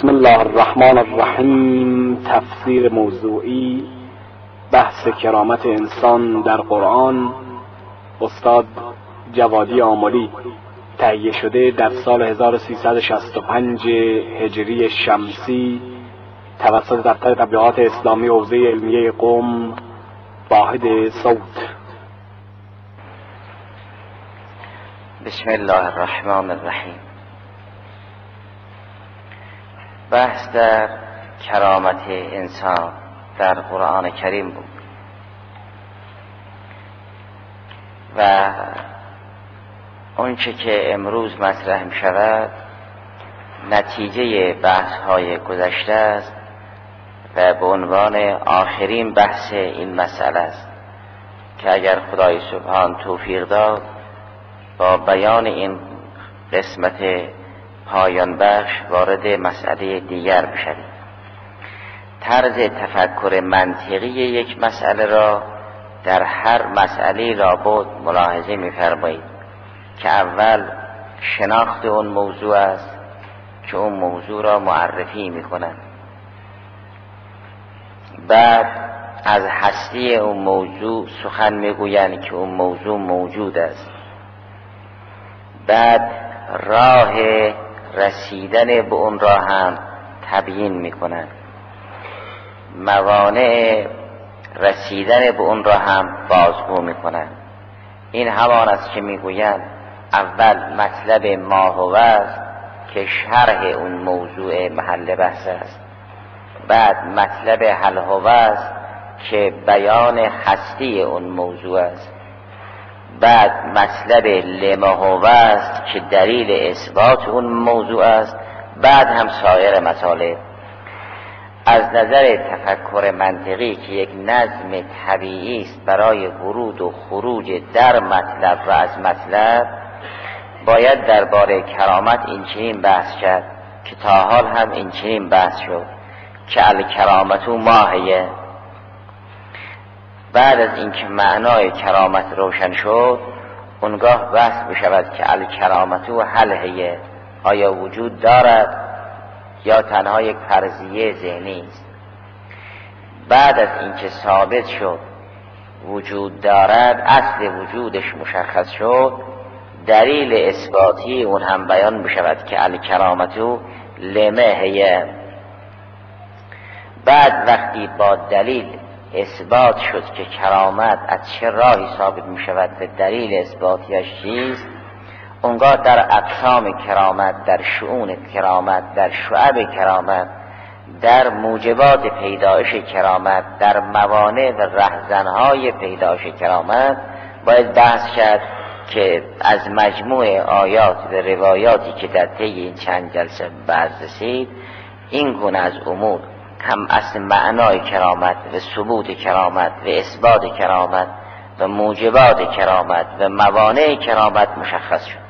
بسم الله الرحمن الرحیم. تفسیر موضوعی بحث کرامت انسان در قرآن، استاد جوادی آملی، تهیه شده در سال 1365 هجری شمسی توسط دفتر تبلیغات اسلامی حوزه علمیه قم، واحد صوت. بسم الله الرحمن الرحیم. بحث در کرامت انسان در قرآن کریم بود و اونچه که امروز مطرح می شود نتیجه بحث های گذشته است و به عنوان آخرین بحث این مسئله است که اگر خدای سبحان توفیق داد با بیان این قسمت پایان بخش وارد مسئله دیگر بشویم. طرز تفکر منطقی یک مسئله را در هر مسئله لابد ملاحظه می‌فرمایید که اول شناخت اون موضوع است که اون موضوع را معرفی می‌کنند، بعد از هستی اون موضوع سخن می‌گویند که اون موضوع موجود است، بعد راه رسیدن به اون را هم تبیین میکنند، موانع رسیدن به اون را هم بازگو میکنند. این همان است که میگویند اول مطلب ما هو است که شرح اون موضوع محل بحث است، بعد مطلب هل هو است که بیان هستی اون موضوع است، بعد مطلب لما هو است که دلیل اثبات اون موضوع است، بعد هم سایر مطالب. از نظر تفکر منطقی که یک نظم طبیعی است برای ورود و خروج در مطلب و از مطلب، باید درباره کرامت این چنین بحث کرد که تا حال هم این چنین بحث شد که الکرامت ماهیه. بعد از اینکه معنای کرامت روشن شد، اونگاه بحث بشود که الکرامت هل هیه، آیا وجود دارد یا تنها یک فرضیه ذهنی است. بعد از اینکه ثابت شد وجود دارد، اصل وجودش مشخص شد، دلیل اثباتی اون هم بیان بشود که الکرامت لما هیه. بعد وقتی با دلیل اثبات شد که کرامت از چه راهی ثابت می شود و دلیل اثباتیش چیست، اونگاه در اقسام کرامت، در شؤون کرامت، در شعب کرامت، در موجبات پیدایش کرامت، در موانع و رهزنهای پیدایش کرامت باید بحث کرد که از مجموع آیات و روایاتی که در طی این چند جلسه بحث رسید، این گونه از امور هم اصل معنای کرامت و ثبوت کرامت و اثبات کرامت و موجبات کرامت و موانع کرامت مشخص شد.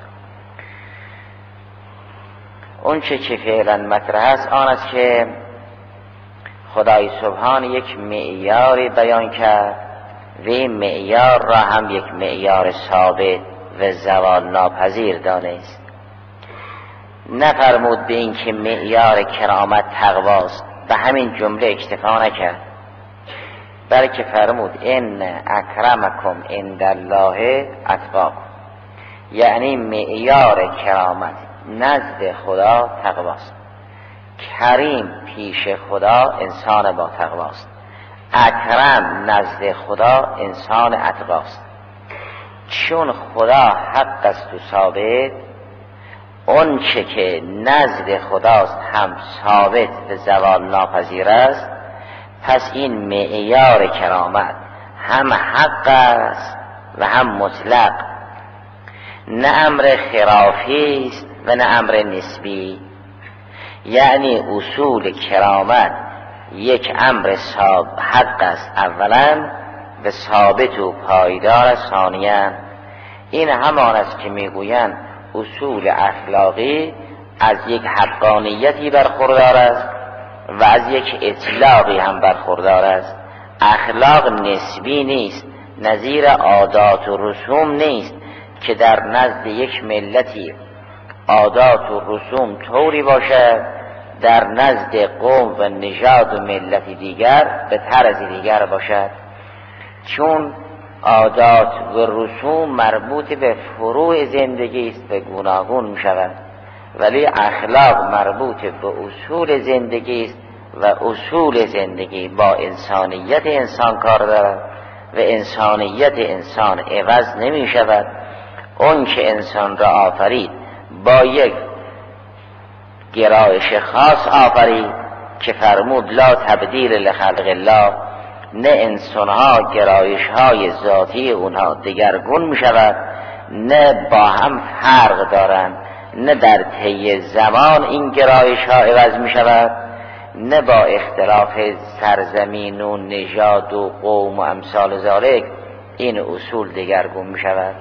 اون چه فعلا مطرح است آن است که خدای سبحان یک معیاری بیان کرد و این معیار را هم یک معیار ثابت و زوال ناپذیر دانست. نفرمود به این که معیار کرامت تقواست، به همین جمله اکتفا نکرد، بلکه فرمود ان اکرمکم عند الله اتقاکم، یعنی معیار کرامت نزد خدا تقواست. کریم پیش خدا انسان با تقواست، اکرم نزد خدا انسان اتقاست. چون خدا حق است و ثابت، اون چه که نزد خداست هم ثابت و زوال ناپذیر است، پس این معیار کرامت هم حق است و هم مطلق، نه امر خرافی است و نه امر نسبی. یعنی اصول کرامت یک امر حق است اولا و ثابت و پایدار است ثانیاً. این همان است که میگویند اصول اخلاقی از یک حقانیتی برخوردار است و از یک اطلاقی هم برخوردار است. اخلاق نسبی نیست، نظیر عادات و رسوم نیست که در نزد یک ملتی عادات و رسوم طوری باشد در نزد قوم و نژاد و ملت دیگر به طرز دیگر باشد، چون عادات و رسوم مربوط به فروع زندگی است و گوناگون می شود، ولی اخلاق مربوط به اصول زندگی است و اصول زندگی با انسانیت انسان کار دارد و انسانیت انسان عوض نمی شود. اون که انسان را آفرید با یک گرایش خاص آفرید که فرمود لا تبدیل لخلق الله، نه انسانها گرایش های ذاتی اونها دگرگون می شود، نه با هم فرق دارند، نه در طی زمان این گرایش ها عوض می شود، نه با اختلاف سرزمین و نژاد و قوم و امثال ذالک این اصول دگرگون می شود.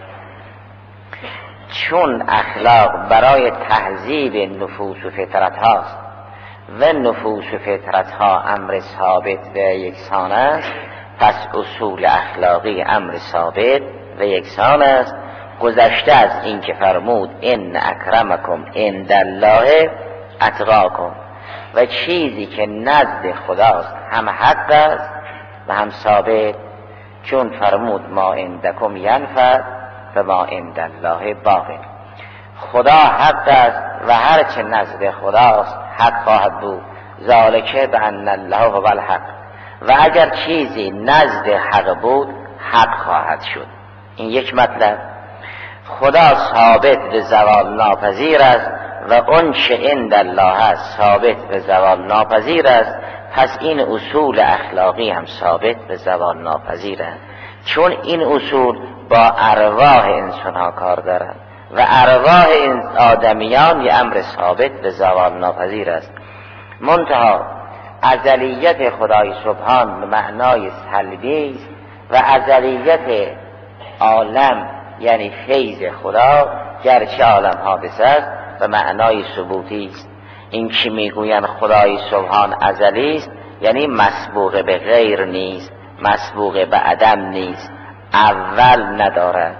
چون اخلاق برای تهذیب نفوس و فطرت هاست و نفوس و فطرت ها امر ثابت و یکسان است، پس اصول اخلاقی امر ثابت و یکسان است، گذشته از این که فرمود ان اکرمکم عند الله اتقاکم، و چیزی که نزد خداست هم حق است و هم ثابت، چون فرمود ما عندکم ینفد و ما عند الله باق. خدا حق است و هر چه نزد خداست حق خواهد بود، ذالک بان الله هو الحق، و اگر چیزی نزد حق بود حق خواهد شد. این یک مطلب. خدا ثابت به زوال ناپذیر است و اون چه عند الله است ثابت به زوال ناپذیر است، پس این اصول اخلاقی هم ثابت به زوال ناپذیر است، چون این اصول با ارواح انسان ها کار دارند و ارواح آدمیان یه امر ثابت به زوال ناپذیر است. منتها ازلیت خدای سبحان به معنای سلبی است و ازلیت عالم یعنی فیض خدا گرچه عالم حادثه است به معنای ثبوتی است. این که میگویند خدای سبحان ازلی است یعنی مسبوق به غیر نیست، مسبوق به عدم نیست، اول ندارد.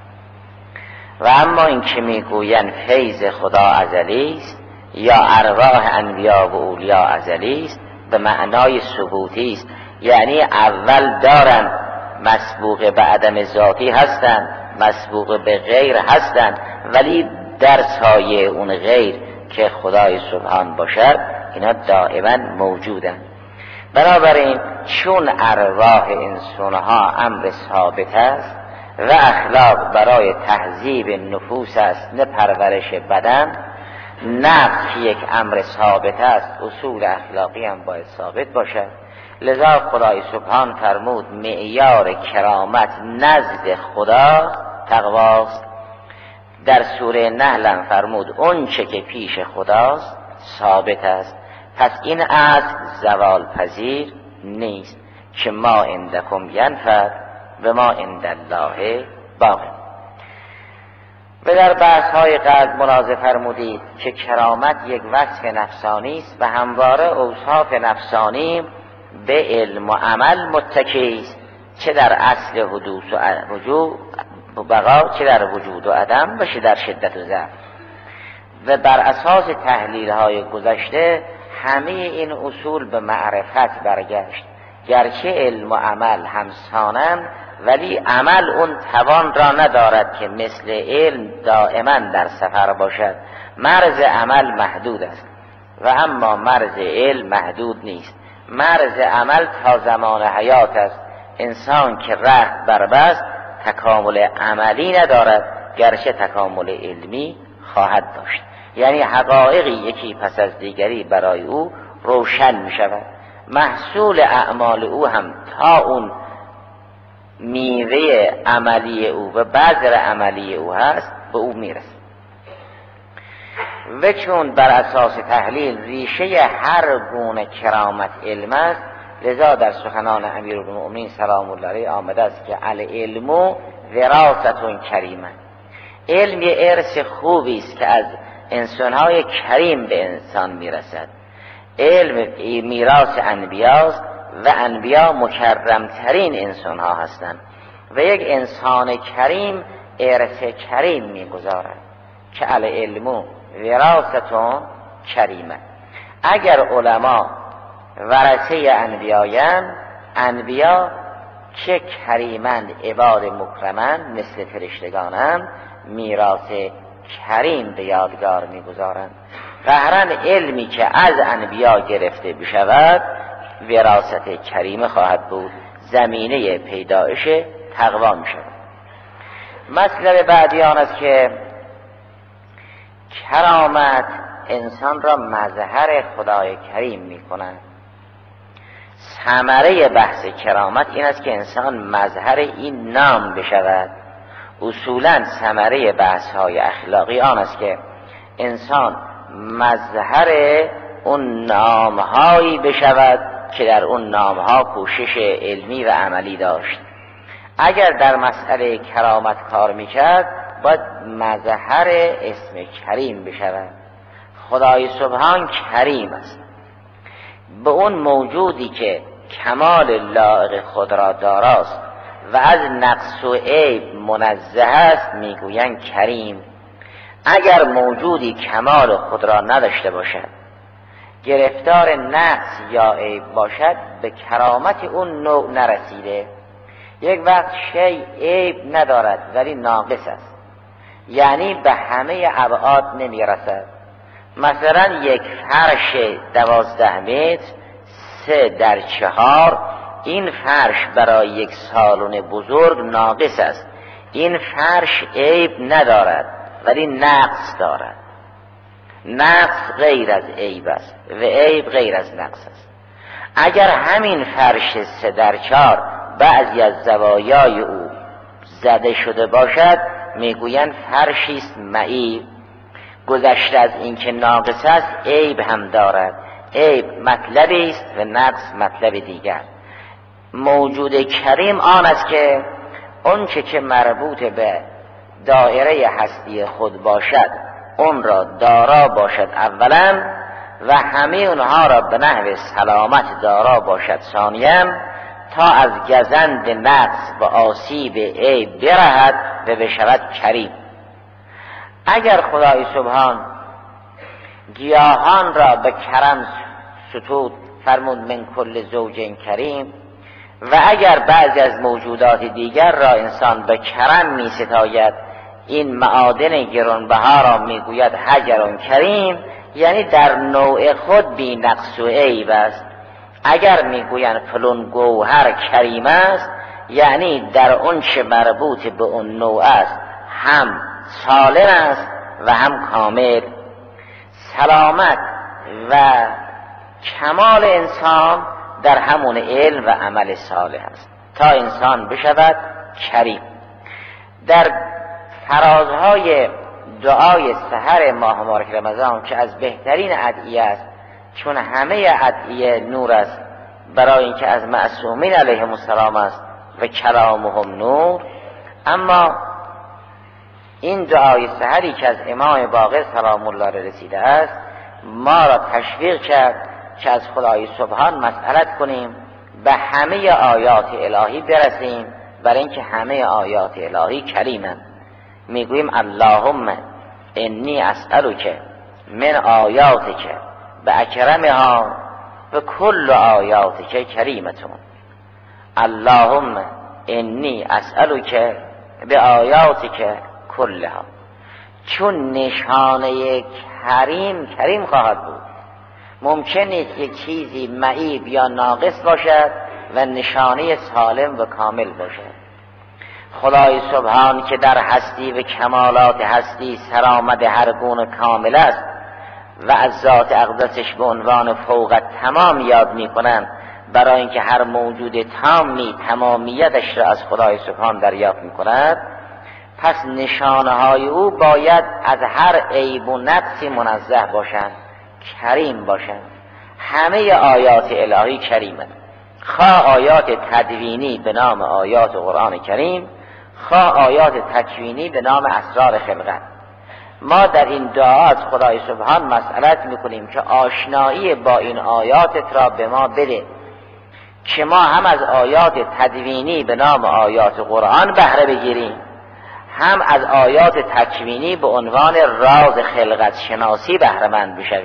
و اما این که میگویند فیض خدا ازلی است یا ارواح انبیا و اولیا ازلی است به معنای ثبوتی است، یعنی اول دارند، مسبوق به عدم ذاتی هستند، مسبوق به غیر هستند، ولی در سایه اون غیر که خدای سبحان باشد اینا دائما موجودند. بنابراین چون ارواح انسانها امر ثابت است و اخلاق برای تهذیب نفوس است نه پرورش بدن، نفس یک امر ثابت است، اصول اخلاقی هم باید ثابت باشد. لذا خدای سبحان فرمود معیار کرامت نزد خدا تقواست. در سوره نحل هم فرمود اون چه که پیش خداست ثابت است. پس این اصل زوال پذیر نیست که ما عندکم ینفد و ما عند الله باق. و در بحث های قبل ملاحظه فرمودید که کرامت یک وصف نفسانی است و همواره اوصاف نفسانی به علم و عمل متکی است، چه در اصل حدوث و رجوع بقا، چه در وجود و عدم، باشه در شدت و ضعف. و بر اساس تحلیل های گذشته همه این اصول به معرفت برگشت، گرچه علم و عمل همسانند ولی عمل اون توان را ندارد که مثل علم دائما در سفر باشد. مرز عمل محدود است و اما مرز علم محدود نیست. مرز عمل تا زمان حیات است. انسان که رخت بربست تکامل عملی ندارد، گرچه تکامل علمی خواهد داشت. یعنی حقایقی یکی پس از دیگری برای او روشن می شود. محصول اعمال او هم تا اون میوه عملی او و بذر عملی او هست به او میرسه. و چون بر اساس تحلیل ریشه هر گونه کرامت علم است، لذا در سخنان امیرالمؤمنین سلام الله علیه آمده است که العلم وراثة کریمه. علم یه ارث خوبی است که از انسانهای کریم به انسان میرسد. علم میراث انبیاست و انبیا مکرمترین انسانها هستند و یک انسان کریم ارث کریم میگذارد که العلم وراثة کریمه. اگر علما ورثه انبیایان، انبیا چه کریمند، عباد مکرمند، مثل فرشتگانند، میراث کریم به یادگار میگذارند. قهرن علمی که از انبیا گرفته بشود وراثت کریم خواهد بود، زمینه پیدایش تقوا می شود. مطلب بعدی آن است که کرامت انسان را مظهر خدای کریم می کند. ثمره بحث کرامت این است که انسان مظهر این نام بشود. اصولا ثمره بحث های اخلاقی آن است که انسان مظهر اون نام هایی بشود که در اون نام ها کوشش علمی و عملی داشت. اگر در مسئله کرامت کار میکرد باید مظهر اسم کریم بشود. خدای سبحان کریم است. به اون موجودی که کمال لایق خود را داراست و از نقص و عیب منزه است میگویند کریم. اگر موجودی کمال خود را نداشته باشد، گرفتار نقص یا عیب باشد، به کرامت اون نوع نرسیده. یک وقت شیء عیب ندارد ولی ناقص است، یعنی به همه ابعاد نمیرسد. مثلا یک فرش 12 متر 3x4، این فرش برای یک سالن بزرگ ناقص است. این فرش عیب ندارد ولی نقص دارد. نقص غیر از عیب است و عیب غیر از نقص است. اگر همین فرش 3x4 بعضی از زوایای او زده شده باشد میگویند فرشی است معیب. گذشته از اینکه ناقص است عیب هم دارد. عیب مطلبی است و نقص مطلب دیگر. موجود کریم آن است که اونچه که مربوط به دایره هستی خود باشد اون را دارا باشد اولا، و همه اونها را به نحو سلامت دارا باشد ثانیاً، تا از گزند نقص و آسیب عیب برهد و بشود کریم. اگر خدای سبحان گیاهان را به کرم ستود، فرمود من کل زوج کریم، و اگر بعضی از موجودات دیگر را انسان به کرم می ستاید، این معادن گرانبها را میگوید حجر کریم، یعنی در نوع خود بی نقص و عیب است. اگر میگویند فلان گوهر کریم است، یعنی در اون چه مربوط به اون نوع است هم سالم است و هم کامل. سلامت و کمال انسان در همون علم و عمل صالح است تا انسان بشود کریم. در فرازهای دعای سحر ماه مبارک رمضان که از بهترین ادعیه است، چون همه ادعیه نور است برای اینکه از معصومین علیهم السلام است و کلامهم نور، اما این دعای سحری که از امام باقر سلام الله علیه رسیده است ما را تشویق کرد که از خدای سبحان مسئلت کنیم، به همه آیات الهی برسیم، برای اینکه همه آیات الهی کریمند. میگوییم اللهم انی اسألک من آیاتک به اکرمها و کل آیاتک کریمتون. اللهم انی اسألک به آیاتک کلها. چون نشانه کریم خواهد بود، ممکن نیست یک چیزی معیب یا ناقص باشد و نشانه سالم و کامل باشد. خدای سبحان که در هستی و کمالات هستی سرآمد هر گونه کامل است و از ذات اقدسش به عنوان فوق تمام یاد می کنند، برای اینکه هر موجود تامی تمامیتش را از خدای سبحان دریافت می کند. پس نشانه های او باید از هر عیب و نقصی منزه باشند، کریم باشند. همه آیات الهی کریمند، خواه آیات تدوینی به نام آیات قرآن کریم، خواه آیات تکوینی به نام اسرار خلقت. ما در این دعا از خدای سبحان مسئلت میکنیم که آشنایی با این آیاتت را به ما بده، که ما هم از آیات تدوینی به نام آیات قرآن بهره بگیریم، هم از آیات تکوینی به عنوان راز خلقت شناسی بهره مند بشویم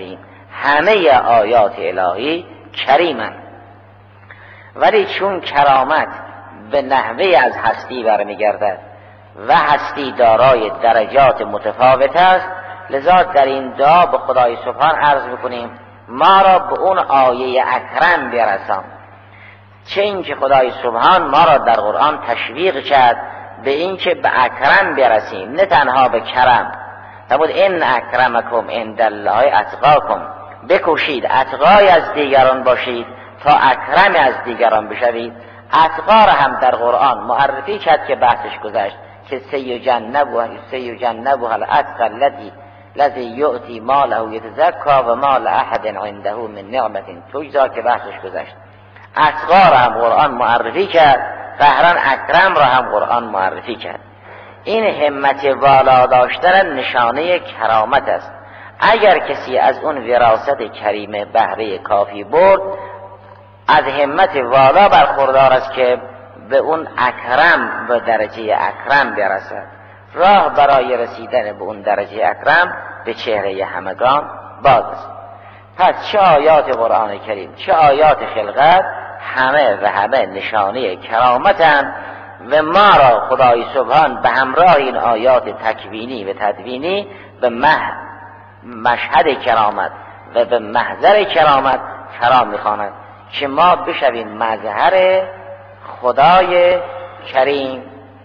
همه آیات الهی کریمند، ولی چون کرامت به نحوه از هستی برمیگردد و هستی دارای درجات متفاوت است، لذا در این دعا به خدای سبحان عرض بکنیم ما را به اون آیه اکرم برسان. چه اینکه خدای سبحان ما را در قرآن تشویق کرد به اینکه به اکرم برسیم، نه تنها به کرم. نبود ان اکرمکم عند الله اتقاکم، بکوشید اتقای از دیگران باشید تا اکرم از دیگران بشوید. اتقا را هم در قرآن معرفی کرد که بحثش گذشت که سیجنبها الاتقى الذی یؤتی ماله یتزکا و مال احد عنده من نعمت تجزا که بحثش گذشت. اتقا را هم قرآن معرفی کرد، قهران اکرم را هم قرآن معرفی کرد. این همت والا داشتن نشانه کرامت است. اگر کسی از اون وراثت کریمه بهره کافی برد، از همت والا برخوردار است که به اون اکرم، به درجه اکرم برسد. راه برای رسیدن به اون درجه اکرم به چهره همگان باز است. پس چه آیات قرآن کریم چه آیات خلقت همه نشانه کرامتند و ما را خدای سبحان به همراه این آیات تکوینی و تدوینی به مشهد کرامت و به محضر کرامت فرا می‌خواند که ما بشویم مظهر خدای کریم.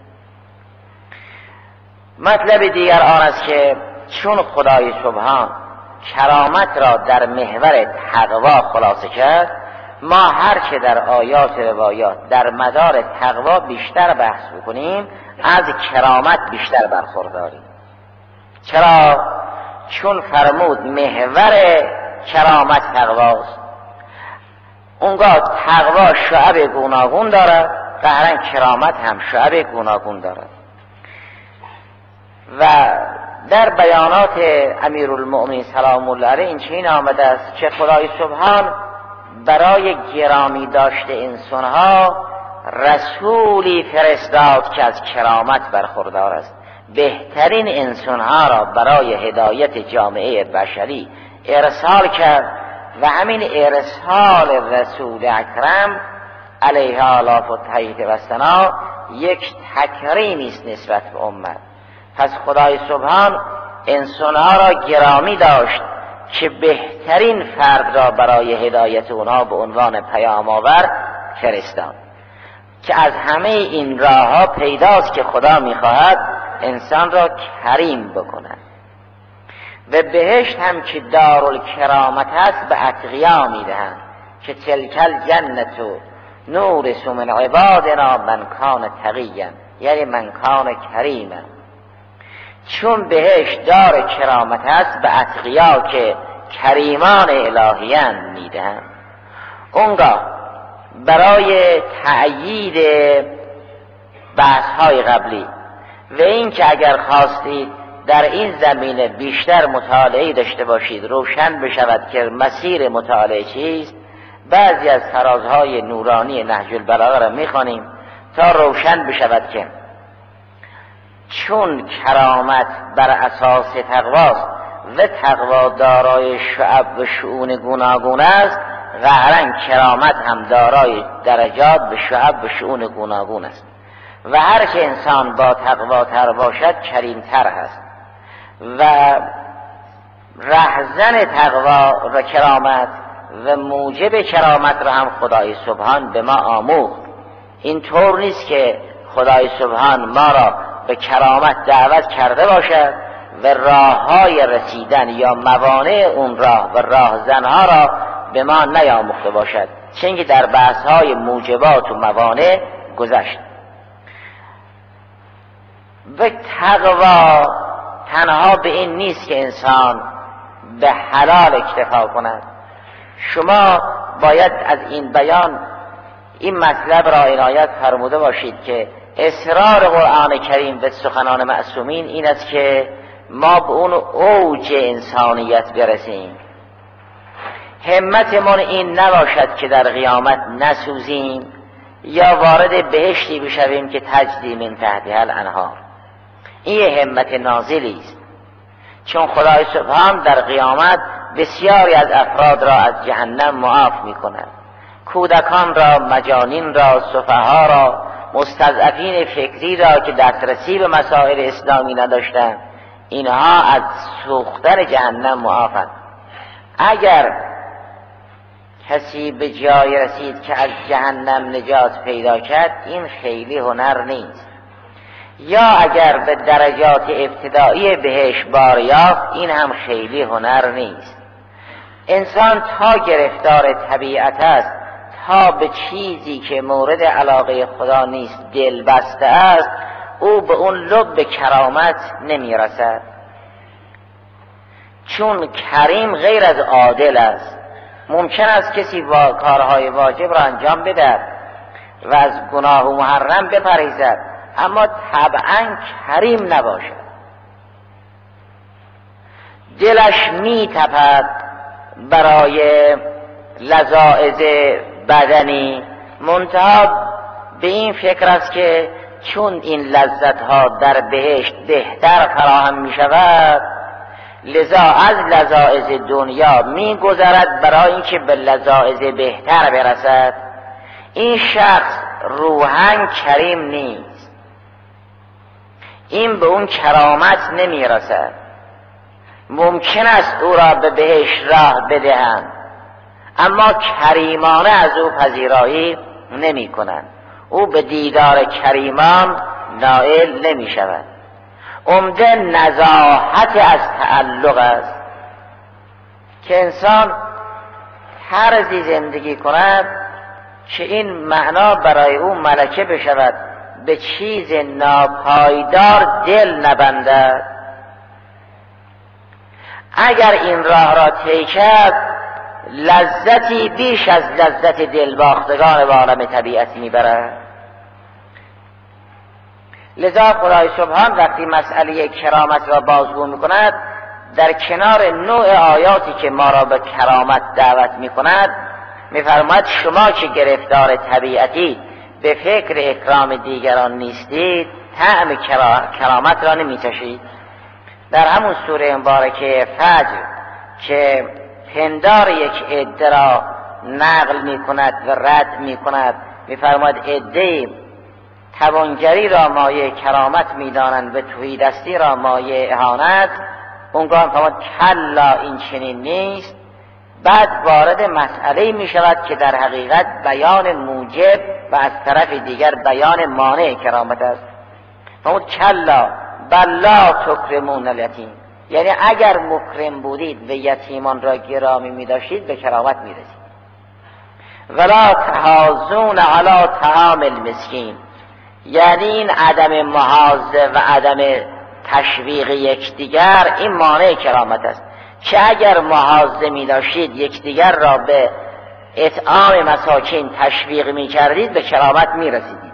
مطلب دیگر آن است که چون خدای سبحان کرامت را در محور تقوا خلاصه کرد، ما هر چه در آیات روایات در مدار تقوا بیشتر بحث بکنیم از کرامت بیشتر برخورداریم. چرا؟ چون فرمود محور کرامت تقواست. اونگاه تقوا شعب گوناگون دارد، قهرن کرامت هم شعب گوناگون دارد. و در بیانات امیرالمؤمنین سلام الله علیه این چنین آمده است که خدای سبحان برای گرامی داشته انسانها رسولی فرستاد که از کرامت برخوردار است. بهترین انسانها را برای هدایت جامعه بشری ارسال کرد و همین ارسال رسول اکرم علیه آلاف و تحییط و ثنا یک تکریمی است نسبت به امت. پس خدای سبحان انسانها را گرامی داشت که بهترین فرد را برای هدایت اونها به عنوان پیام آور فرستاد، که از همه این راه ها پیداست که خدا میخواهد انسان را کریم بکند. و بهشت هم که دارالکرامت است به اتقیا میدهند که تلک الجنت نورث من عبادنا من کان تقیا، یعنی من کان کریما. چون بهشت دار کرامت است به اتقیا که کریمان الهیان میدهند. اونگاه برای تأیید بحث های قبلی و این که اگر خواستید در این زمینه بیشتر مطالعه داشته باشید، روشن بشود که مسیر مطالعه چیست، بعضی از فرازهای نورانی نهج البلاغه را میخوانیم تا روشن بشود که چون کرامت بر اساس تقواست و تقوا دارای شعب و شؤون گوناگون است، قهرن کرامت هم دارای درجات به شعب و شؤون گوناگون است. و هر که انسان با تقوا تر باشد کریمتر هست. و رهزن تقوا و کرامت و موجب کرامت را هم خدای سبحان به ما آموخت. این طور نیست که خدای سبحان ما را به کرامت دعوت کرده باشد و راههای رسیدن یا موانع اون راه و راهزنها را به ما نیاموخته باشد، چون که در بحثهای موجبات و موانع گذشت. و تقوا تنها به این نیست که انسان به حلال اکتفا کند. شما باید از این بیان این مطلب را عنایت فرموده باشید که اصرار قرآن کریم و سخنان معصومین این است که ما به اون اوج انسانیت برسیم. همتمون این نباشد که در قیامت نسوزیم یا وارد بهشتی بشویم که تجری من تحتها الانهار. این همت نازلی است، چون خدای سبحان در قیامت بسیاری از افراد را از جهنم معاف می کند. کودکان را، مجانین را، سفها را، مستضعفین فکری را که دسترسی به مسائل اسلامی نداشتند، اینها از سوختن جهنم معافند. اگر کسی به جای رسید که از جهنم نجات پیدا کرد، این خیلی هنر نیست. یا اگر به درجات ابتدایی بهش بار یافت، این هم خیلی هنر نیست. انسان تا گرفتار طبیعت است، تا به چیزی که مورد علاقه خدا نیست دل بسته است، او به اون لب کرامت نمی رسد. چون کریم غیر از عادل است. ممکن است کسی کارهای واجب را انجام بدهد و از گناه و محرم بپرهیزد، اما طبعا کریم نباشد. دلش می تپد برای لذائذ بدنی، منتها به این فکر است که چون این لذت ها در بهشت بهتر فراهم می شود، لذا از لذائذ دنیا می گذرد برای اینکه به لذائذ بهتر برسد. این شخص روحاً کریم نیست، این به اون کرامت نمی رسد. ممکن است او را به بهشت راه بدهند، اما کریمانه از او پذیرایی نمی کنند. او به دیدار کریمان نائل نمی شود. عمده نزاهت از تعلق است که انسان طرزی زندگی کند که این معنا برای او ملکه بشود، به چیز ناپایدار دل نبندد. اگر این راه را طی کرد، لذتی بیش از لذت دلباختگان به عالم طبیعت میبرد. لذا خدای سبحان وقتی مسئله کرامت را بازگو میکند، در کنار نوع آیاتی که ما را به کرامت دعوت میکند، میفرماید شما که گرفتار طبیعتی به فکر اکرام دیگران نیستید، طعم کرامت را نمیچشید. در همون سوره مبارکه فجر که پندار یک عده را نقل میکند و رد میکند، میفرماید عده توانگری را مایه کرامت میدانند و تهیدستی را مایه اهانت. اونگاه فرماید کلا این چنین نیست. بعد وارد مسئله می شود که در حقیقت بیان موجب و از طرف دیگر بیان مانع کرامت است. فرمود کلا بل لا تکرمون الیتیم، یعنی اگر مکرم بودید و یتیمان را گرامی می داشتید به کرامت می رسید. ولا تحاضون علی طعام المسکین، یعنی این عدم محاضه و عدم تشویق یکدیگر این مانع کرامت است که اگر محاضه می داشتید یکدیگر را به اطعام مساکین تشویق می کردید به کرامت می رسیدید.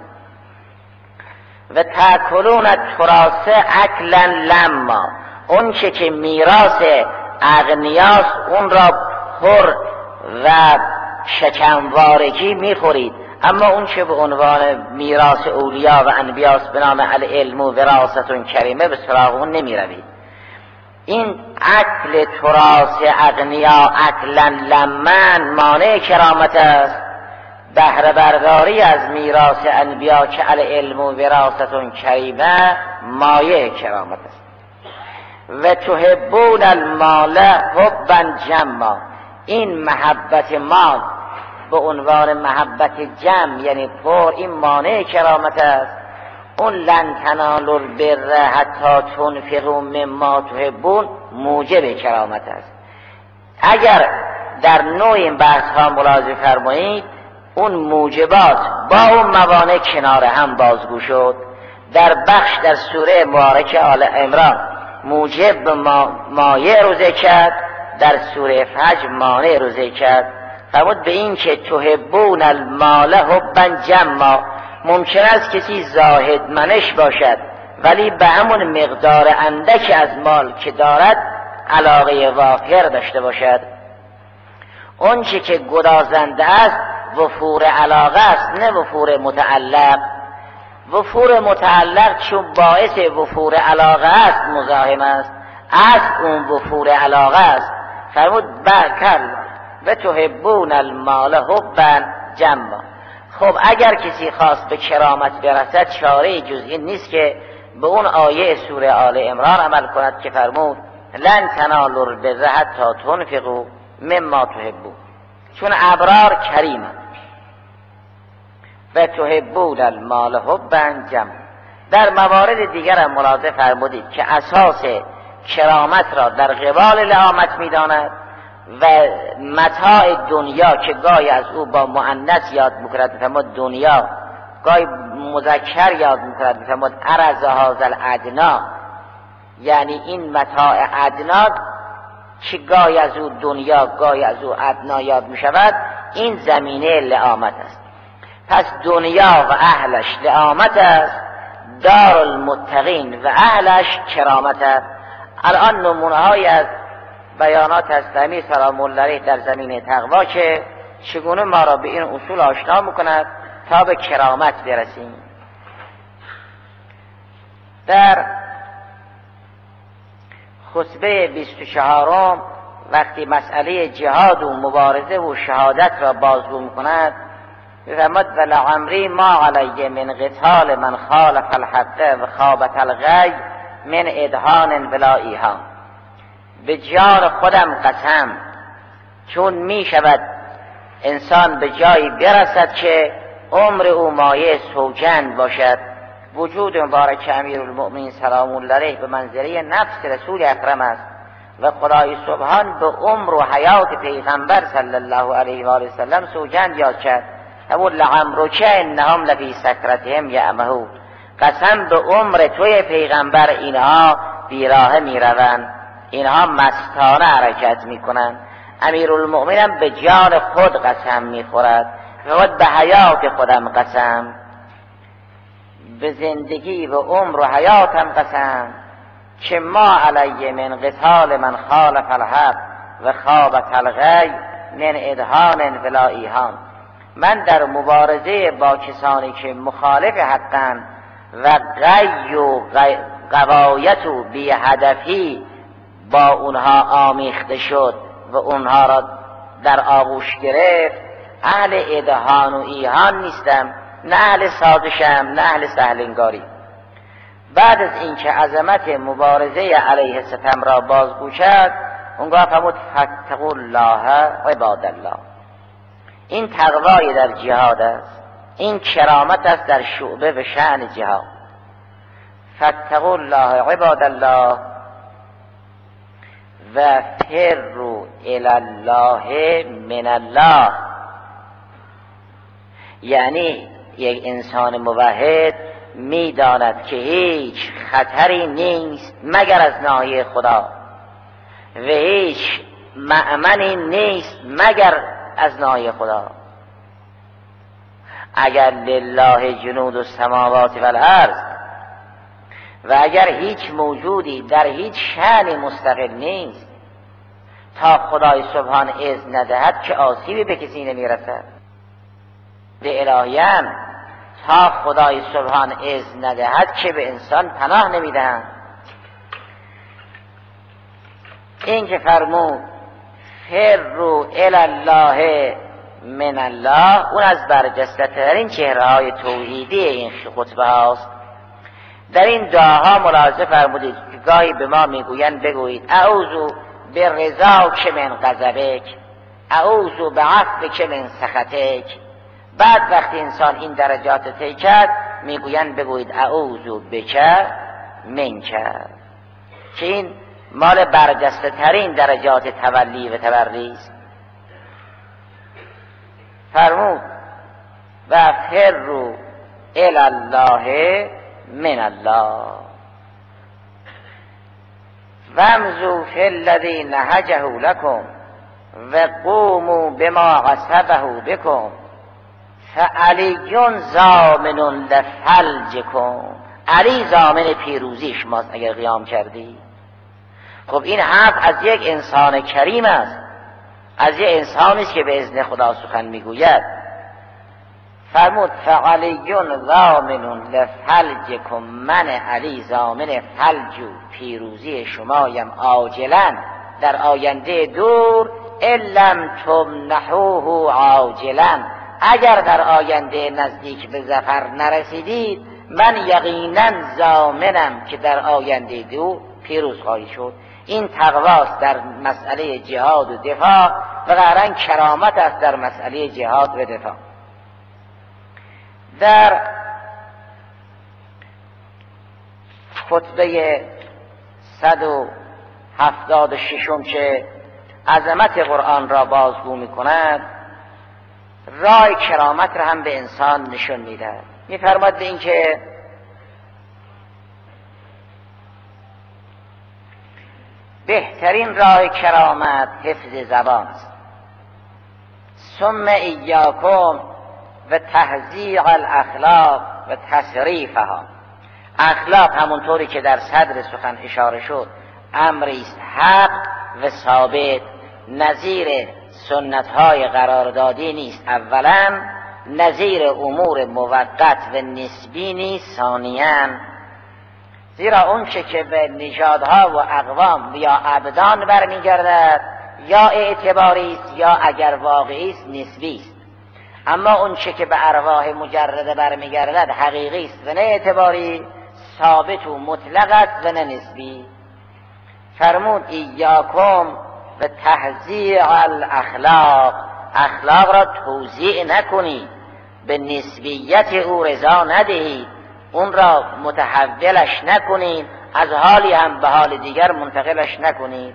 و تأکلون التراث اکلا لما، اون که میراث اغنیاست اون را پر و شکموارگی می خورید، اما اون که به عنوان میراث اولیا و انبیاست به نام العلم و وراثت کریمه به سراغ اون نمی روید. این اکل تراث اغنیا اکلا لمن مانع کرامت است. بهره برداری از میراث انبیا که العلم و وراثت کریمه مایه کرامت است. و تحبون المال حبا جما، این محبت مال به عنوان محبت جمع یعنی پر، این مانع کرامت است. اون لن تنالوا البر حتی تنفقوا مما تحبون موجب کرامت است. اگر در نوع این بحث ها ملاحظه فرمایید، اون موجبات با اون موانع کنار هم بازگو شد. در بخش در سوره مبارکه آل عمران موجب مایع رو ذکر کرد، در سوره فجر مانع رو ذکر کرد. فرمود به این که تحبون المال حبا جما، ممکن است کسی زاهد منش باشد ولی به همون مقدار اندک از مال که دارد علاقه وافر داشته باشد. اون چی که گدازنده است وفور علاقه است، نه وفور متعلق. وفور متعلق چون باعث وفور علاقه است مزاحم است، اصل اون وفور علاقه است. فرمود بکل و تحبون المال حبا جما. خب اگر کسی خواست به کرامت برسد چاره جز این نیست که به اون آیه سوره آل عمران عمل کند که فرمود لن تنالوا البر حتی تنفقوا مما تحبون، چون ابرار کریمند. و تحبون المال حبا جما. در موارد دیگر هم ملاحظه فرمودید که اساس کرامت را در قبال لئامت می‌داند و متاع دنیا که گاهی از او با مؤنث یاد می‌کند می‌فرماد دنیا، گاهی مذکر یاد می‌کند می‌فرماد عرض هذا الادنا، یعنی این متاع ادنا که گاهی از او دنیا گاهی از او ادنا یاد می‌شود، این زمینه لئامت است. پس دنیا و اهلش لئامت است، دار المتقین و اهلش کرامت است. الان نمونه‌هایی از بیانات از امیر سلام الله علیه در زمینه تقوا که چگونه ما را به این اصول آشنا می‌کند تا به کرامت برسیم. در خطبه 24 وقتی مسئله جهاد و مبارزه و شهادت را بازگو می‌کند می‌فرماید ولعمری ما علی من قتال من خالف الحق و خابت الغی من ادهان بلا ایهان. به جان خودم قسم، چون می شود انسان به جایی برسد که عمر او مایه سوگند باشد. وجود مبارک امیرالمؤمنین سلام الله علیه به منزله نفس رسول اکرم است و خدای سبحان به عمر و حیات پیغمبر صلی الله علیه و آله وسلم سوگند یاد کرد. همون لعمرک انهم لفی سکرتهم یعمهون، قسم به عمر توی پیغمبر اینها بیراه میروند، اینها مستانه حرکت میکنند. امیرالمؤمنین به جان خود قسم میخورد، خود به حیات خودم قسم، به زندگی و عمر و حیاتم قسم که ما علی من قتال من خالف الحق و خابت الغی من ادهان ولا ایهان. من در مبارزه با کسانی که مخالف حقن و غی و غوایت و بی هدفی با اونها آمیخته شد و اونها را در آغوش گرفت، اهل ادهان و ایهان نیستم، نه اهل سازشم نه اهل سهلنگاری. بعد از اینکه عظمت مبارزه علیه ستم را بازگو کرد، اونگاه فرمود فاتقوا الله عباد الله. این تقوای در جهاد است، این کرامت است در شعبه و شأن جهاد. فاتقوا الله عباد الله و فروا الی الله من الله. یعنی یک انسان موحد میداند که هیچ خطری نیست مگر از ناحیه خدا و هیچ مأمنی نیست مگر از ناحیه خدا. اگر لله جنود السماوات والارض، و اگر هیچ موجودی در هیچ شأن مستقل نیست تا خدای سبحان اذن ندهد که آسیبی به کسی نمیرسد. به الهیان تا خدای سبحان اذن ندهد که به انسان پناه نمیدهند. این که فرمود فروا الی الله من الله، اون از برجسته ترین چهره های توحیدی این خطبه هاست. در این دعاها ملاحظه فرمودید که گاهی به ما میگویند بگویید اعوذ برضاک من غضبک، اعوذ بعفوک من سخطک. بعد وقتی انسان این درجات طی کرد میگویند بگویید اعوذ بک منک، که این مال برجسته ترین درجات تولی و تبری است. فرمود و فروا الی الله من الله وامضوا فی الذی نهجه لکم و قوموا بما غصبه بکم فعلی ضامن لفلجکم. علی ضامن پیروزی شماست اگر قیام کردی. خب این حرف از یک انسان کریم است، از یک انسانی است که به اذن خدا سخن میگوید. فرمود فعلی ضامن لفلجکم، من علی ضامن فلج و پیروزی شمایم عاجلا در آینده دور لم تمنحوه عاجلا، اگر در آینده نزدیک به ظفر نرسیدید من یقینا ضامنم که در آینده دور پیروز خواهید شد. این تقواست در مسئله جهاد و دفاع و قرآن کرامت است در مسئله جهاد و دفاع. در خطبه 176 که عظمت قرآن را بازگو می کند راه کرامت را هم به انسان نشون میده. میفرماد به این که بهترین راه کرامت حفظ زبان است. ثم ایاکم و تهذیع الاخلاق و تصریفها. اخلاق همونطوری که در صدر سخن اشاره شد امری است حق و ثابت، نظیر سنت‌های قراردادی نیست اولا، نظیر امور موقت و نسبی نیست ثانیاً، زیرا اون چه که به نژادها و اقوام یا ابدان برمیگردد یا اعتباری است یا اگر واقعی است نسبی است، اما اون چه که به ارواح مجرده برمیگردد حقیقی است و نه اعتباری، ثابت و مطلق است و نه نسبی. فرمود ایاکم و تهذیع الاخلاق، اخلاق را توزیع نکنید، به نسبیت او رضا ندهید، اون را متحولش نکنید، از حالی هم به حال دیگر منتقلش نکنید.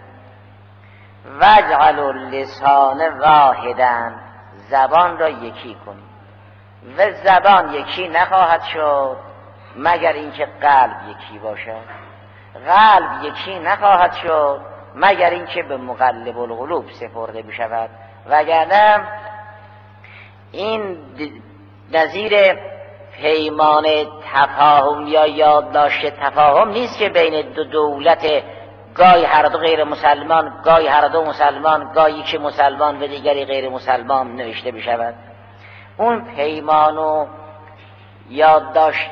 واجعلوا اللسان واحدا، زبان را یکی کنید و زبان یکی نخواهد شد مگر اینکه قلب یکی باشد، قلب یکی نخواهد شد مگر اینکه به مقلب القلوب سپرده بشود، وگرنه این نظیر پیمان تفاهم یا یادداشت تفاهم نیست که بین دو دولت گاهی هر دو غیر مسلمان، گاهی هر دو مسلمان، گاهی که مسلمان و دیگری غیر مسلمان نوشته بشود. اون پیمان و یادداشت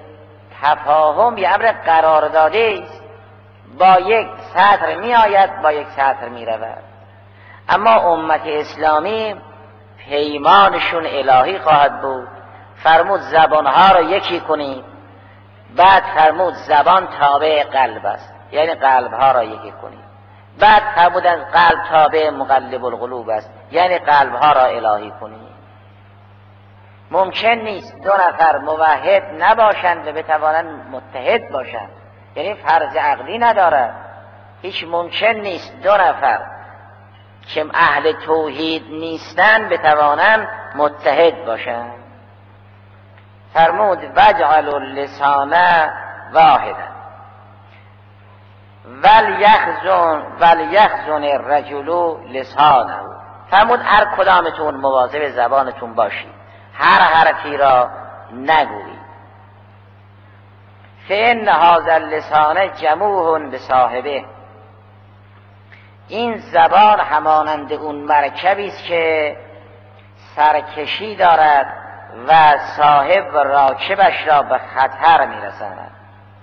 تفاهم یه امر قرار داده است، با یک سطر می آید با یک سطر می رود. اما امت اسلامی پیمانشون الهی خواهد بود. فرمود زبانها را یکی کنید، بعد فرمود زبان تابع قلب است، یعنی قلبها را یکی کنید، بعد فرمودن قلب تابع مقلب القلوب است، یعنی قلبها را الهی کنید. ممکن نیست دو نفر موحد نباشند و بتوانند متحد باشند، یعنی فرض عقلی ندارد. هیچ ممکن نیست دو نفر که اهل توحید نیستند بتوانند متحد باشند. فرمود واجعلوا اللسان واحدا ولیخزن الرجل لسانه. فرمود هر کدامتون مواظب زبانتون باشید، هر حرفی را نگویید. فإن هذا اللسان جموع بصاحبه، این زبان همانند اون مرکبی است که سرکشی دارد و صاحب و راکبش را به خطر میرساند.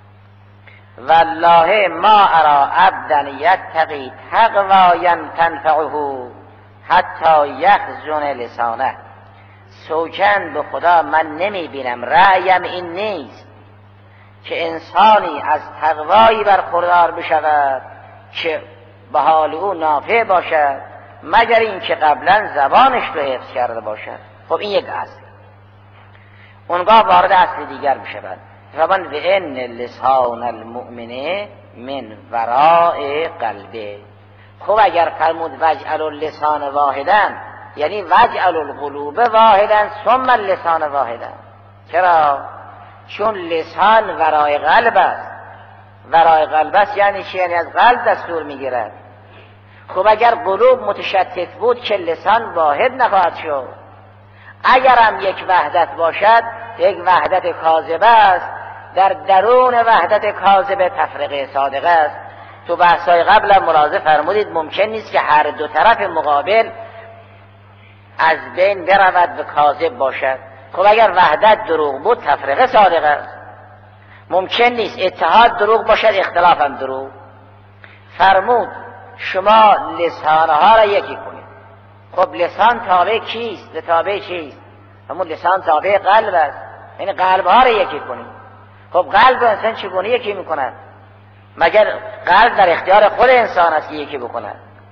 والله ما ارى عبدا یتقی تقوی تنفعه حتی یخزن لسانه. سوگند به خدا من نمی بینم، رأیم این نیست که انسانی از تقوایی برخوردار بشود که به حال او نافع باشد مگر این که قبلا زبانش رو حفظ کرده باشد. خب این یک اصل. اونگاه وارد اصل دیگر بشود. فرمان و ان لسان المؤمن من وراء قلبه. خب اگر فرمود وجعل اللسان واحدا یعنی وجعل القلوب واحدا ثم اللسان واحدا. چرا؟ چون لسان ورای قلب است. ورای قلب است یعنی چی؟ یعنی از قلب دستور میگیرد. خب اگر قلوب متشتت بود که لسان واحد نخواهد شد. اگرم یک وحدت باشد یک وحدت کاذبه است، در درون وحدت کاذبه تفرقه صادقه است. تو بحثای قبل ملاحظه فرمودید ممکن نیست که هر دو طرف مقابل از بین برود و کاذب باشد. خب اگر وحدت دروغ بود تفرقه صادقه است. ممکن نیست اتحاد دروغ باشد اختلاف هم دروغ. فرمود شما لسانها را یکی کنید. خب لسان تابع کیست؟ تابع چیست؟ همون لسان تابع قلب است، یعنی قلبها را یکی کنید. خب قلب انسان چگونه یکی میکند؟ مگر قلب در اختیار خود انسان است که یکی بکند؟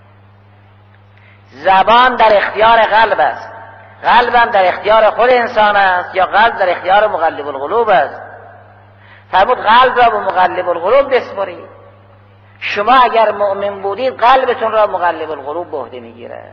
زبان در اختیار قلب است، قلب هم در اختیار خود انسان است یا قلب در اختیار مقلب القلوب است؟ فرمود قلب را به مقلب القلوب بسپارید. شما اگر مؤمن بودید قلبتون را مقلب القلوب به عهده میگیرد.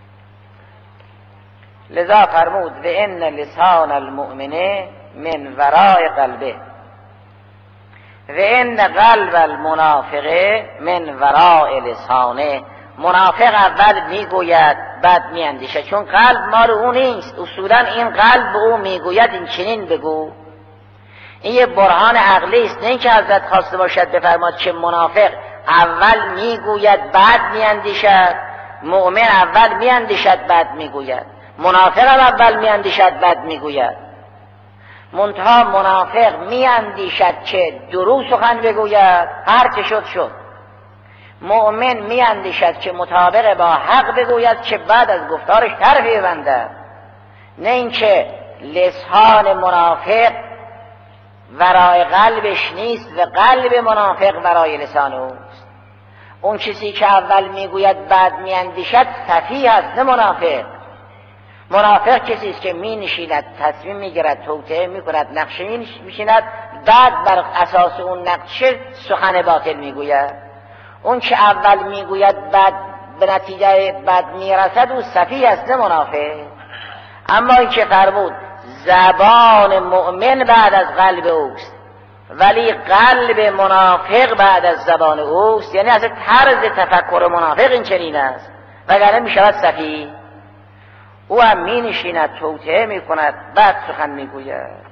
لذا فرمود و ان لسان المؤمن من وراء قلبه و ان قلب المنافق من وراء لسانه. منافق اول میگوید بعد میاندیشد، چون قلب مال او نیست. اصولا این قلب به او میگوید این چنین بگو. این یه برهان عقلی است، نه اینکه حضرت خواسته باشد بفرماد که منافق اول میگوید بعد میاندیشد، مؤمن اول میاندیشد بعد میگوید. منافق اول میاندیشد بعد میگوید. منتها منافق میاندیشد که درو سخن بگوید، هر چه شد شد. مؤمن میاندیشد که مطابق با حق بگوید که بعد از گفتارش طرفی ببندد. نه اینکه لسان منافق ورای قلبش نیست و قلب منافق ورای لسان اوست. اون کسی که اول میگوید بعد میاندیشد سفیه است، نه منافق. منافق کسی است که می نشیند، تصمیم میگیرد، توطئه میکند، نقشه میشیند، بعد بر اساس اون نقشه سخن باطل میگوید. اون که اول میگوید بعد به نتیجه بعد میرسد او سفیه است، نه منافق. اما این که فرمود زبان مؤمن بعد از قلب اوست ولی قلب منافق بعد از زبان اوست، یعنی از طرز تفکر منافق این چنین است، وگرنه میشود سفیه. او هم می نشیند، توطئه می کند، بعد سخن می گوید.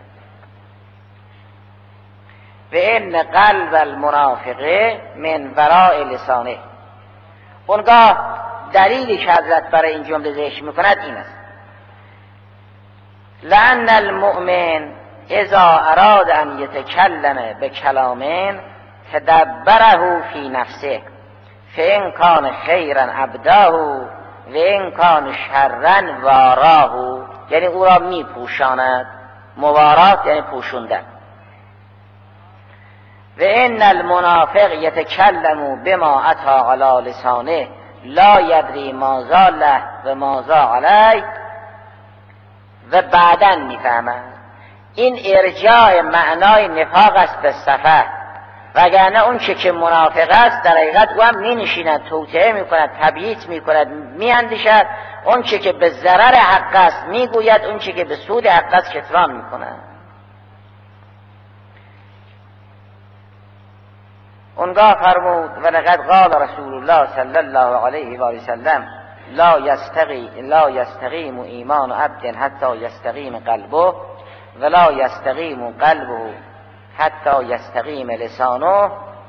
و ان قلب المنافقه من وراء لسانه. اونگاه دلیلی که حضرت برای این جمله ذکر می کند این است: لأن المؤمن اذا اراد ان یتکلم بکلام تدبره فی نفسه فإن کان خیرا ابداه و این کان شرن واراه، یعنی او را می پوشاند. موارات یعنی پوشوندن. و ان المنافق یتکلم بما اتی علی لسانه لا یدری ماذا له و ماذا علیه، و بعداً میفهمد. این ارجاع معنای نفاق است به صفه، وگرنه اون که منافق است در حقیقت او هم می نشیند، توطئه می کند، تبییت می کند، می اندیشد. اون که به ضرر حق است می گوید، اون که به سود حق است کتمان می کند. اونگاه فرمود ولقد قال رسول الله صلی الله علیه و آله وسلم لا یستقیم ایمان عبد حتی یستقیم قلبه ولا یستقیم قلبه حتی یستقیم لسانه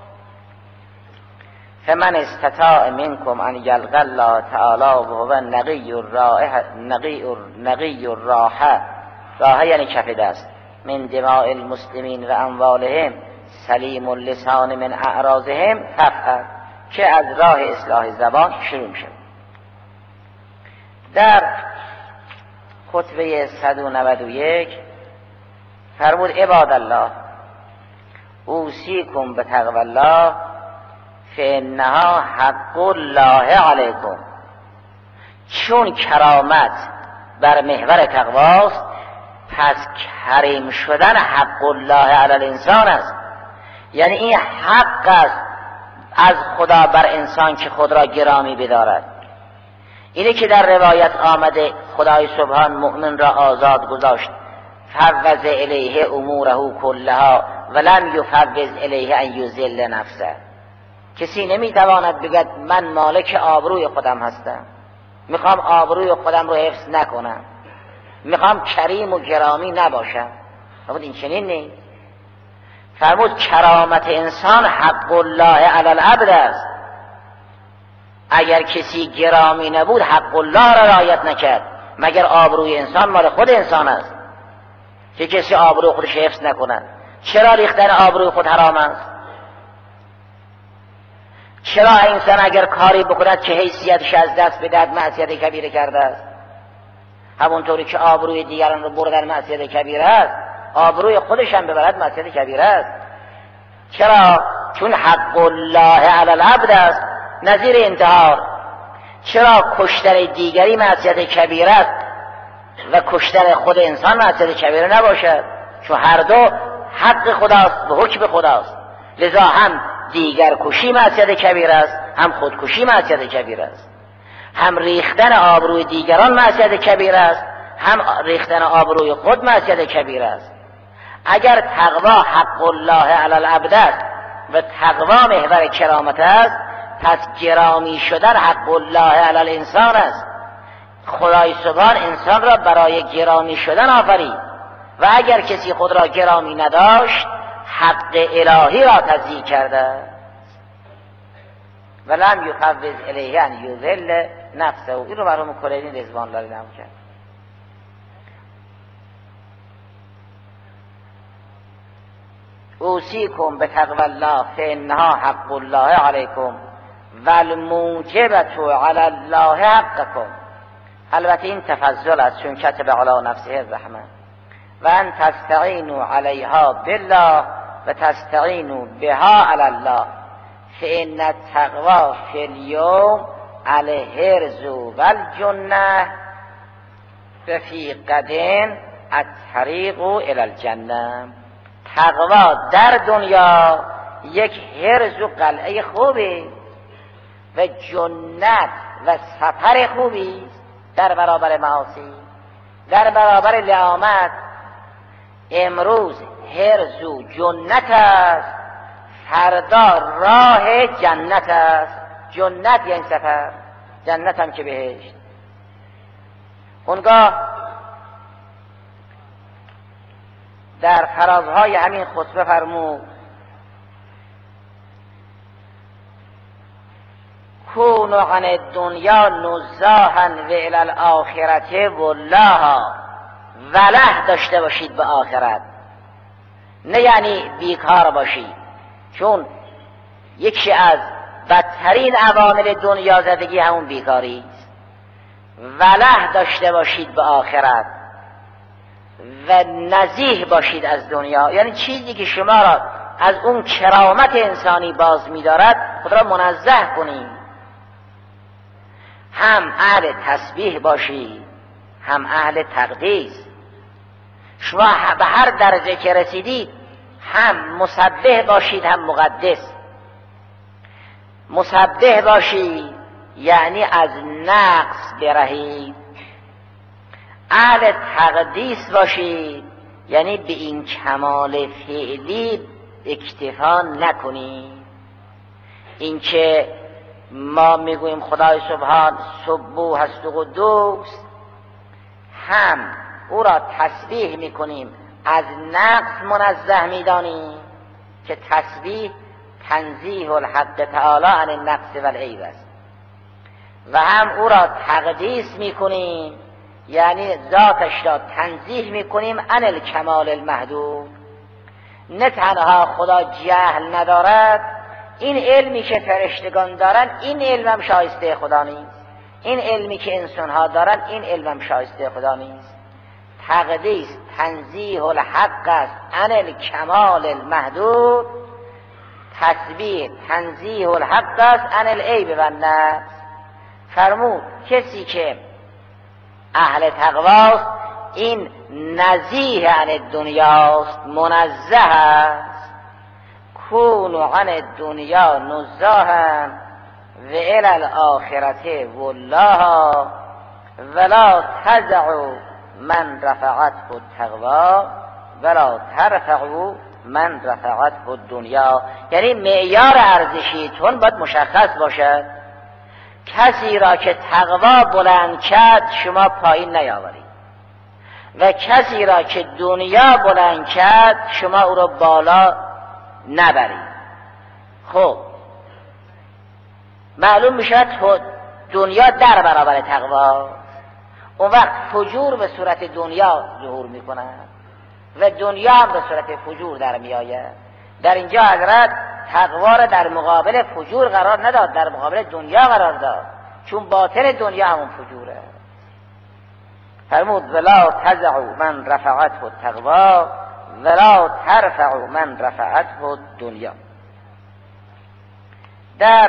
فمن استطاع منکم ان یلقى الله تعالی وهو نقی الراحه، راحه یعنی کف دست، من دماء المسلمین و اموالهم سلیم اللسان من اعراضهم ففعل، که از راه اصلاح زبان شروع شد. در خطبه 191 فرمود عباد الله اوصیکم بتقوی الله فانها حق الله علیکم. چون کرامت بر محور تقواست، پس کریم شدن حق الله علی الانسان است. یعنی این حق است از خدا بر انسان که خود را گرامی بدارد. اینه که در روایت آمده خدای سبحان مؤمن را آزاد گذاشت، فوض الیه اموره کلها ولم یفوض الیه ان یذل نفسه. کسی نمیتواند بگد من مالک آبروی خودم هستم، میخوام آبروی خودم رو حفظ نکنم، میخوام کریم و گرامی نباشم. فرمود این چنین نیست. فرمود کرامت انسان حق الله علی العبد است. اگر کسی گرامی نبود حق الله را رعایت نکرد، مگر آبروی انسان مال خود انسان است که کسی آبروی خودش حفظ نکند. چرا ریختن آبروی خود حرام است؟ چرا انسان اگر کاری بکند که حیثیتش از دست بدهد معصیت کبیره کرده است؟ همونطوری که آبروی دیگران رو بردن معصیت کبیره است، آبروی خودش هم ببرد معصیت کبیره است. چرا؟ چون حق الله علی العبد است، نظیر انتحار. چرا کشتن دیگری معصیت کبیره است و کشتن خود انسان معصیت کبیره نباشد؟ چون هر دو حق خداست و حکم خداست. لذا هم دیگر کشی معصیت کبیره است، هم خودکشی معصیت کبیره است. هم ریختن آبروی دیگران معصیت کبیره است، هم ریختن آبروی خود معصیت کبیره است. اگر تقوا حق الله علی العبد است و تقوا محور کرامت است، پس گرامی شدن حق الله علی الانسان است. خدای سبحان انسان را برای گرامی شدن آفرید و اگر کسی خود را گرامی نداشت حق الهی را تضییع کرده و لم یفوض الیه ان یذل نفسه. این رو مرحوم کلینی رضوان الله نام کرد. اوصیکم بتقوی الله فانها حق الله علیکم و الموجبة علی الله حقکم. البته این تفضل است چون کتب علی نفسه الرحمه و ان تستعینوا علیها بالله و تستعینوا بها علی الله فان التقوی فی اليوم الحرز والجنه و فی غد الطریق الی الجنه. تقوا در دنیا یک حرز و قلعه خوبه و جنت و سفر خوبی در برابر معاصی، در برابر لعامت. امروز حرز و جنت است، فردا راه جنت است. جنت یعنی سفر، جنت هم که بهشت. اونگاه در فرازهای همین خطبه فرمود کونوا عن الدنیا نزاها و الی الاخرة والله. وله داشته باشید به آخرت، نه یعنی بیکار باشید، چون یکی از بدترین عوامل دنیا زدگی همون بیکاری است. وله داشته باشید به آخرت و نزیه باشید از دنیا، یعنی چیزی که شما را از اون کرامت انسانی باز می‌دارد خود را منزه کنید. هم اهل تسبیح باشید، هم اهل تقدیس. شما به هر درجه که رسیدید هم مسبح باشید هم مقدس. مسبح باشید یعنی از نقص برهید. اهل تقدیس باشید یعنی به این کمال فعلی اکتفا نکنید. این که ما میگوییم خدای سبحان سبوح است و قدوس، هم او را تسبیح میکنیم، از نقص منزه میدانیم که تسبیح تنزیه الحق تعالی عن النقص والعیب است، و هم او را تقدیس میکنیم یعنی ذاتش را تنزیه میکنیم عن الکمال المحدود. نه تنها خدا جهل ندارد، این علمی که فرشتگان دارن این علم هم شایسته خدا نیست، این علمی که انسان ها دارن این علم هم شایسته خدا نیست. تقدیس تنزیه الحق است عن الکمال المحدود، تسبیح تنزیه الحق است عن العیب و النقص. فرمود کسی که اهل تقواست این نزیه عن الدنیاست، منزه است. کونوا عن الدنیا نزاها و الی الاخرة والله ولا تدعوا من رفعته التقوی ولا ترفعوا من رفعته الدنیا. یعنی معیار ارزشیتون باید مشخص باشد. کسی را که تقوا بلند کرد شما پایین نیاورید و کسی را که دنیا بلند کرد شما او را بالا نبرید. خب معلوم میشد دنیا در برابر تقوا، اون وقت فجور به صورت دنیا ظهور میکند و دنیا هم به صورت فجور در میآید. در اینجا حضرت تقوا را در مقابل فجور قرار نداد، در مقابل دنیا قرار داد، چون باطن دنیا همون فجوره. فرمود ولا تزعوا من رفعته التقوا ولا ترفعوا من رفعته الدنیا. در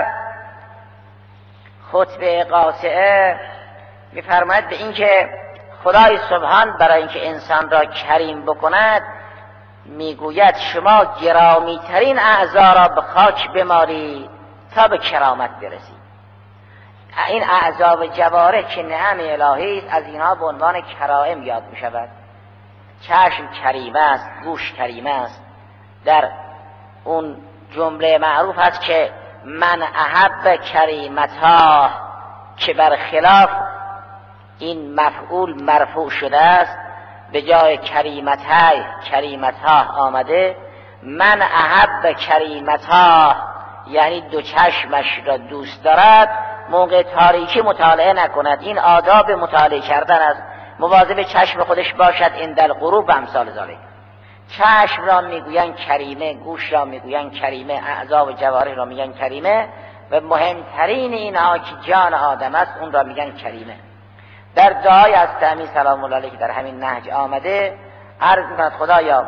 خطبه قاطعه می‌فرماید به اینکه خدای سبحان برای اینکه انسان را کریم بکند میگوید شما گرامی ترین اعضا را به خاک بمالید تا به کرامت برسید. این اعضا و جوارح که نعم الهی است، از اینها به عنوان کرائم یاد می شود. چشم کریم است، گوش کریم است. در اون جمله معروف است که من احب کریمتها، که برخلاف این مفعول مرفوع شده است، به جای کریمتها آمده من احب کریمتها، یعنی دو چشمش را دوست دارد موقع تاریکی مطالعه نکند. این آداب مطالعه کردن است. مواظب چشم خودش باشد عند الغروب و امثال ذالک. چشم را میگوین کریمه، گوش را میگوین کریمه، اعضا و جوارح را میگن کریمه، و مهمترین اینها که جان آدم است اون را میگن کریمه. در دعای از تعمی سلام الله علیه که در همین نهج آمده عرض میکند خدایا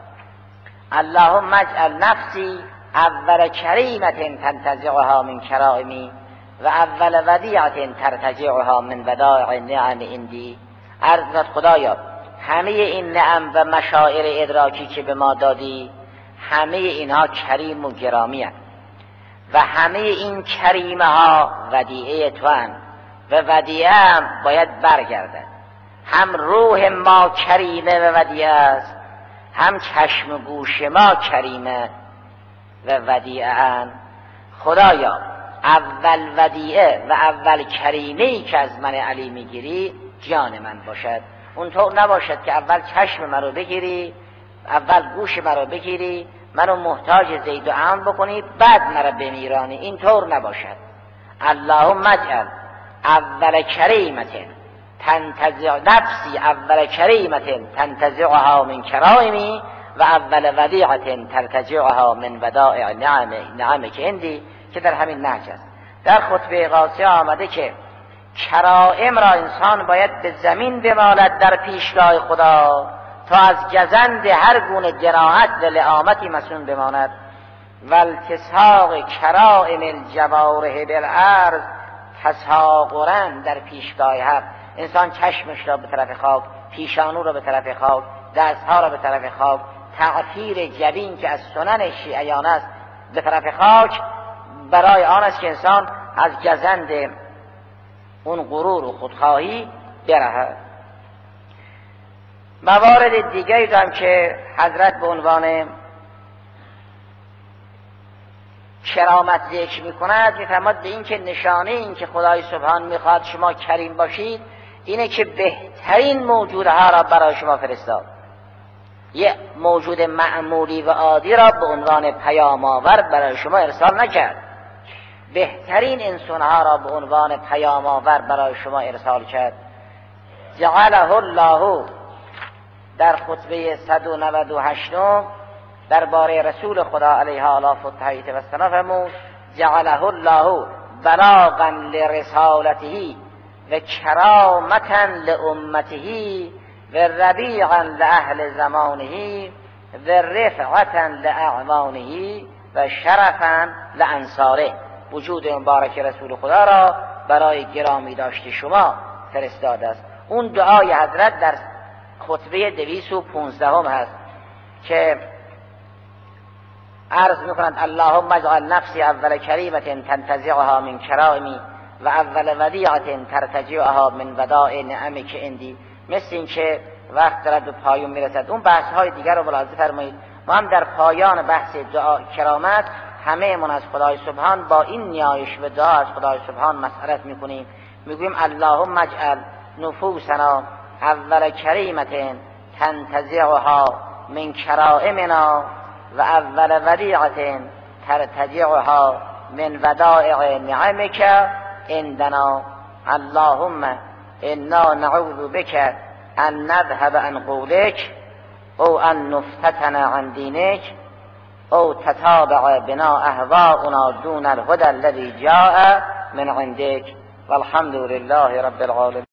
اللهم اجعل نفسی اول کریمت تنتزعها من کرائمی و اول ودیعت ترتجعها من ودائع نعم عندی. عرض میکند خدایا همه این نعم و مشاعر ادراکی که به ما دادی همه اینها کریم و گرامی هست و همه این کریمه ها ودیعه تو هست و ودیعه هم باید برگردد. هم روح ما کریمه و ودیعه است، هم چشم و گوش ما کریمه و ودیعه هم. خدایا اول ودیعه و اول کریمه‌ای که از من علی میگیری جان من باشد. اونطور نباشد که اول چشم من رو بگیری، اول گوش من رو بگیری، منو محتاج زید و عمرو بکنی، بعد مرا بمیرانی. اینطور نباشد. اللهم اجعل اول کریمت تنتزع نفسی اول کریمت تنتزعها من کرائمی و اول ودیعت ترتجعها من ودائع نعمه که اندی، که در همین نهج است. در خطبه قاطعه آمده که کرائم را انسان باید به زمین بمالد در پیشگاه خدا تا از گزند هر گونه جراحت و لعامتی مسنون بماند. و التساق کرائم الجوارح بالعرض تساقرا در پیشگاه حق. انسان چشمش را به طرف خاک، پیشانو را به طرف خاک، دستها را به طرف خاک، تعطیر جبین که از سنن شیعیان است به طرف خاک، برای آن است که انسان از گزند اون غرور و خودخواهی برهد. موارد دیگری دارم که حضرت به عنوان کرامت ذکر میکند، میفرماد به این که نشانه این که خدای سبحان میخواد شما کریم باشید اینه که بهترین موجودها را برای شما فرستاد. یه موجود معمولی و عادی را به عنوان پیام آور برای شما ارسال نکرد، بهترین انسانها را به عنوان پیام آور برای شما ارسال کرد. جعله الله در خطبه 198 درباره رسول خدا علیه آلاف و تحییت و السلام فرمود جعله الله بلاغا لرسالته و کرامتا لامته و ربیعا لاهل زمانه و رفعتا لاعوانه و شرفا لانصاره. وجود مبارک رسول خدا را برای گرامی داشت شما فرستاده است. اون دعای حضرت در خطبه 215 هست که عرض میکنند اللهم اجعل نفسی اول کریمت تنتزعها من کرائمی و اول ودیعت ترتجعها من ودائع نعمک عندی. مثل این که وقت دارد به پایان میرسد، اون بحث های دیگر رو ملاحظه فرمایید. ما هم در پایان بحث دعا کرامت همه من از خدای سبحان با این نیایش و دعا از خدای سبحان مسئلت میکنیم، میگویم اللهم اجعل نفوسنا اول کریمت تنتزعها من کرائمنا و اول ودیعت ترتجعها من ودائع نعمک عندنا. اللهم انا نعوذ بك ان نذهب عن قولك او ان نفتتن عن دینک او تتابع بنا اهواؤنا دون الهدى الذي جاء من عندك والحمد لله رب العالمين.